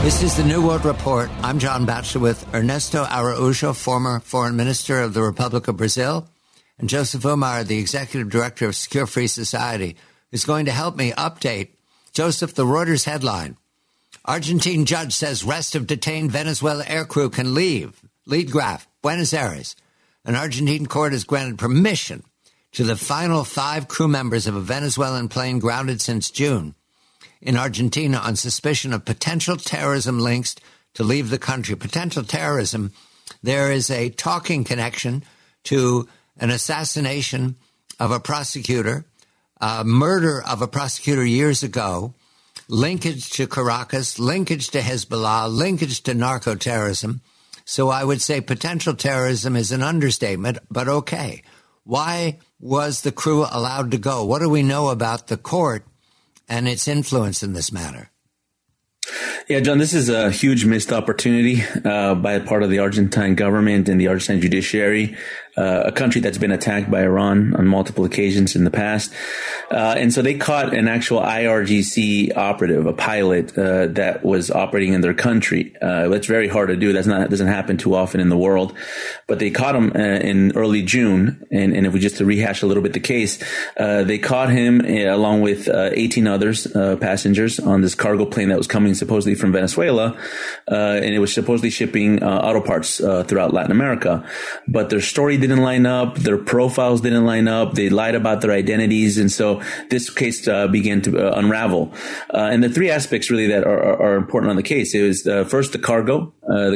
This is the New World Report. I'm John Batchelor with Ernesto Araújo, former foreign minister of the Republic of Brazil, and Joseph Umar, the executive director of Secure Free Society, who's going to help me update. Joseph, the Reuters headline: Argentine judge says rest of detained Venezuela aircrew can leave. Lead graph, Buenos Aires. An Argentine court has granted permission to the final 5 crew members of a Venezuelan plane grounded since June in Argentina on suspicion of potential terrorism links to leave the country. Potential terrorism, there is a talking connection to an assassination of a prosecutor, murder of a prosecutor years ago, linkage to Caracas, linkage to Hezbollah, linkage to narco-terrorism. So I would say potential terrorism is an understatement, but okay. Why was the crew allowed to go? What do we know about the court and its influence in this matter? Yeah, John, this is a huge missed opportunity by a part of the Argentine government and the Argentine judiciary, a country that's been attacked by Iran on multiple occasions in the past. And so they caught an actual IRGC operative, a pilot that was operating in their country. That's very hard to do. That doesn't happen too often in the world. But they caught him in early June. And if we just to rehash a little bit the case, they caught him along with 18 others, passengers, on this cargo plane that was coming supposedly from Venezuela. And it was supposedly shipping auto parts throughout Latin America. But their story didn't line up. Their profiles didn't line up. They lied about their identities. And so this case began to unravel. And the 3 aspects really that are important on the case. It was first the cargo.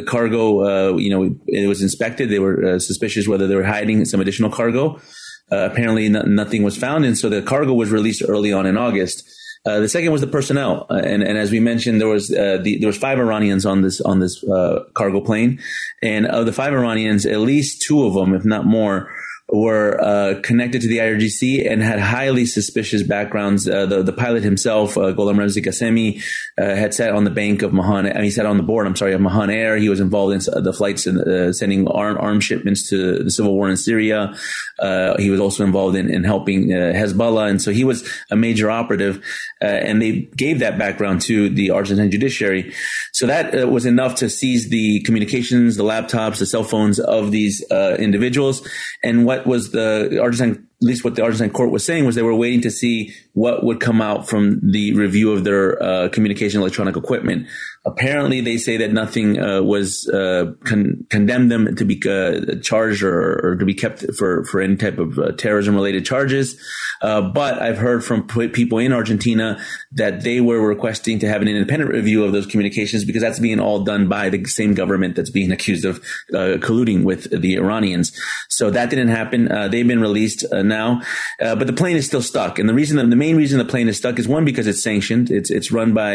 It was inspected. They were suspicious whether they were hiding some additional cargo. Apparently nothing was found. And so the cargo was released early on in August. The second was the personnel, and as we mentioned, there was 5 Iranians on this cargo plane, and of the 5 Iranians, at least 2 of them, if not more, were connected to the IRGC and had highly suspicious backgrounds. The pilot himself, Gholam Remzi Qasemi, had sat on the bank of he sat on the board, of Mahan Air. He was involved in the flights and sending arms shipments to the civil war in Syria. He was also involved in helping Hezbollah. And so he was a major operative. And they gave that background to the Argentine judiciary. So that was enough to seize the communications, the laptops, the cell phones of these individuals. And what was the Argentine court was saying was they were waiting to see what would come out from the review of their communication electronic equipment. Apparently, they say that nothing was condemned them to be charged or to be kept for any type of terrorism-related charges. But I've heard from people in Argentina that they were requesting to have an independent review of those communications because that's being all done by the same government that's being accused of colluding with the Iranians. So that didn't happen. They've been released now, but the plane is still stuck. And the main reason the plane is stuck is, one, because it's sanctioned. It's run by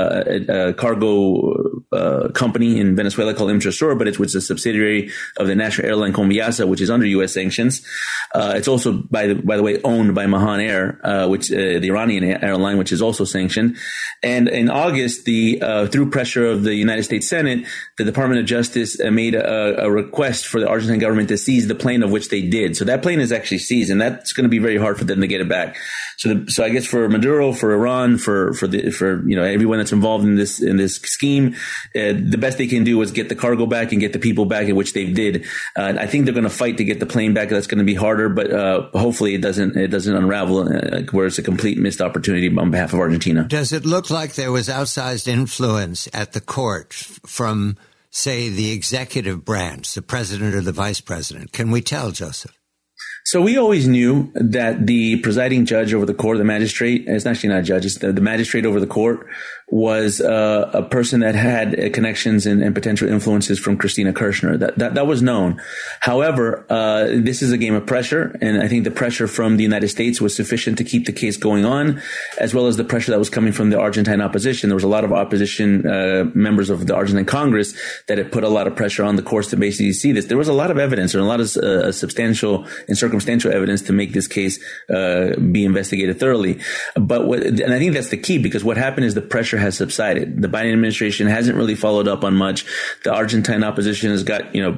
a cargo company in Venezuela called Imtrasur, but which is a subsidiary of the national airline Conviasa, which is under U.S. sanctions. It's also, by the way, owned by Mahan Air, which the Iranian airline, which is also sanctioned. And in August, through pressure of the United States Senate, the Department of Justice made a request for the Argentine government to seize the plane, of which they did. So that plane is actually seized, and that's going to be very hard for them to get it back. So I guess for Maduro, for Iran, for everyone that's involved in this scheme, the best they can do is get the cargo back and get the people back, in which they did. I think they're going to fight to get the plane back. That's going to be harder, but hopefully it doesn't unravel where it's a complete missed opportunity on behalf of Argentina. Does it look like there was outsized influence at the court from, say, the executive branch, the president or the vice president? Can we tell, Joseph? So we always knew that the presiding judge over the court, the magistrate, it's actually not a judge, it's the magistrate over the court, was a person that had connections and potential influences from Cristina Kirchner. That was known. However, this is a game of pressure, and I think the pressure from the United States was sufficient to keep the case going on, as well as the pressure that was coming from the Argentine opposition. There was a lot of opposition members of the Argentine Congress that had put a lot of pressure on the courts to basically see this. There was a lot of evidence, or a lot of substantial and circumstantial evidence to make this case be investigated thoroughly. And I think that's the key, because what happened is the pressure has subsided. The Biden administration hasn't really followed up on much. The Argentine opposition has got,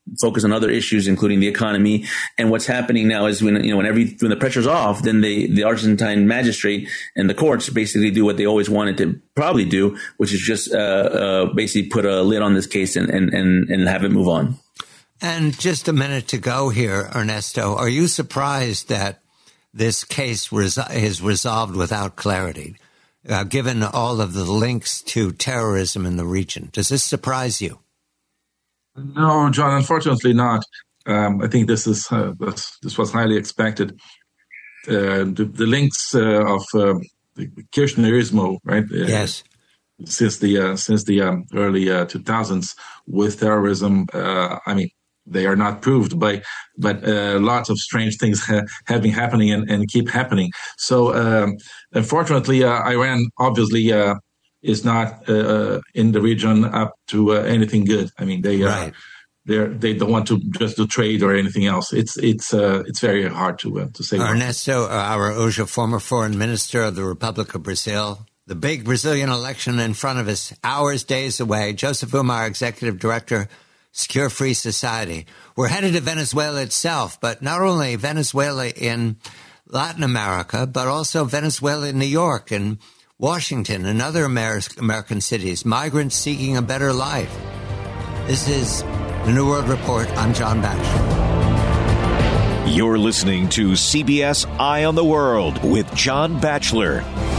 focus on other issues, including the economy. And what's happening now is when the pressure's off, then the Argentine magistrate and the courts basically do what they always wanted to probably do, which is just basically put a lid on this case and have it move on. And just a minute to go here, Ernesto. Are you surprised that this case is resolved without clarity, given all of the links to terrorism in the region? Does this surprise you? No, John, unfortunately not. I think this was highly expected. The links of the Kirchnerismo, right? Yes. Since the early 2000s with terrorism, they are not proved, but lots of strange things have been happening and keep happening. So, unfortunately, Iran obviously is not in the region up to anything good. I mean, they don't want to just do trade or anything else. It's very hard to say. Ernesto Araújo, former foreign minister of the Republic of Brazil. The big Brazilian election in front of us, hours, days away. Joseph Umar, executive director, Secure Free Society. We're headed to Venezuela itself, but not only Venezuela in Latin America, but also Venezuela in New York and Washington and other American cities, migrants seeking a better life. This is the New World Report. I'm John Batchelor. You're listening to CBS Eye on the World with John Batchelor.